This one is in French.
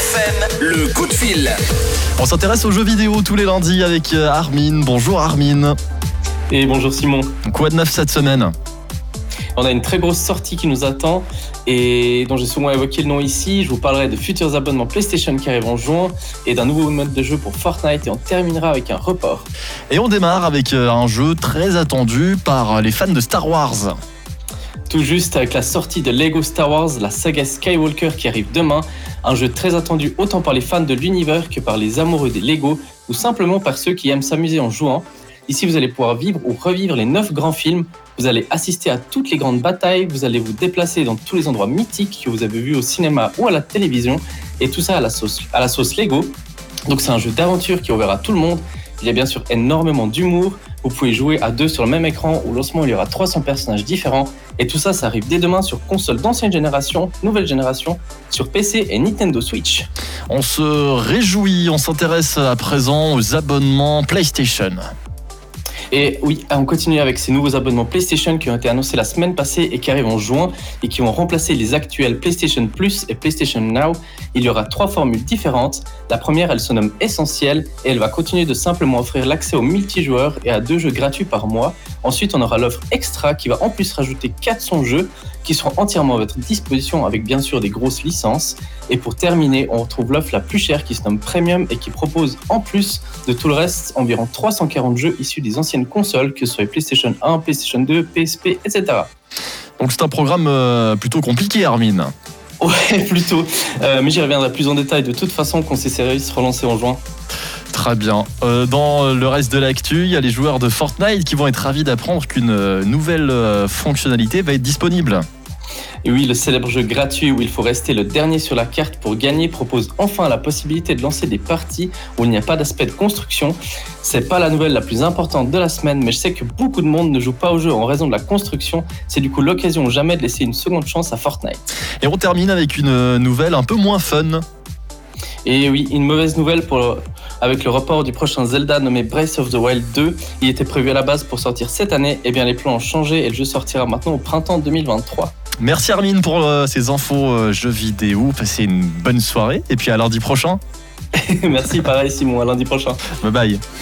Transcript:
FM, le coup de fil. On s'intéresse aux jeux vidéo tous les lundis avec Armin. Bonjour Armin. Et bonjour Simon. Quoi de neuf cette semaine ? On a une très grosse sortie qui nous attend et dont j'ai souvent évoqué le nom ici. Je vous parlerai de futurs abonnements PlayStation qui arrivent en juin et d'un nouveau mode de jeu pour Fortnite et on terminera avec un report. Et on démarre avec un jeu très attendu par les fans de Star Wars. Tout juste avec la sortie de Lego Star Wars, la saga Skywalker qui arrive demain. Un jeu très attendu autant par les fans de l'univers que par les amoureux des Lego ou simplement par ceux qui aiment s'amuser en jouant. Ici, vous allez pouvoir vivre ou revivre les 9 grands films. Vous allez assister à toutes les grandes batailles. Vous allez vous déplacer dans tous les endroits mythiques que vous avez vus au cinéma ou à la télévision. Et tout ça à la sauce Lego. Donc c'est un jeu d'aventure qui ouvrira tout le monde. Il y a bien sûr énormément d'humour. Vous pouvez jouer à 2 sur le même écran. Au lancement, il y aura 300 personnages différents. Et tout ça, ça arrive dès demain sur console d'ancienne génération, nouvelle génération, sur PC et Nintendo Switch. On se réjouit, on s'intéresse à présent aux abonnements PlayStation. Et oui, on continue avec ces nouveaux abonnements PlayStation qui ont été annoncés la semaine passée et qui arrivent en juin et qui vont remplacer les actuels PlayStation Plus et PlayStation Now. Il y aura 3 formules différentes. La première, elle se nomme Essentiel et elle va continuer de simplement offrir l'accès aux multijoueurs et à 2 jeux gratuits par mois. Ensuite, on aura l'offre Extra qui va en plus rajouter 400 jeux qui seront entièrement à votre disposition avec bien sûr des grosses licences. Et pour terminer, on retrouve l'offre la plus chère qui se nomme Premium et qui propose en plus de tout le reste environ 340 jeux issus des anciennes consoles, que ce soit PlayStation 1, PlayStation 2, PSP, etc. Donc c'est un programme plutôt compliqué, Armin. Ouais, plutôt. Mais j'y reviendrai plus en détail de toute façon quand ces séries se relancer en juin. Très bien. Dans le reste de l'actu, il y a les joueurs de Fortnite qui vont être ravis d'apprendre qu'une nouvelle fonctionnalité va être disponible. Et oui, le célèbre jeu gratuit où il faut rester le dernier sur la carte pour gagner propose enfin la possibilité de lancer des parties où il n'y a pas d'aspect de construction. C'est pas la nouvelle la plus importante de la semaine, mais je sais que beaucoup de monde ne joue pas au jeu en raison de la construction. C'est du coup l'occasion ou jamais de laisser une seconde chance à Fortnite. Et on termine avec une nouvelle un peu moins fun. Et oui, une mauvaise nouvelle avec le report du prochain Zelda nommé Breath of the Wild 2. Il était prévu à la base pour sortir cette année. Eh bien, les plans ont changé et le jeu sortira maintenant au printemps 2023. Merci Armin pour ces infos jeux vidéo. Passez une bonne soirée et puis à lundi prochain. Merci, pareil Simon, à lundi prochain. Bye bye.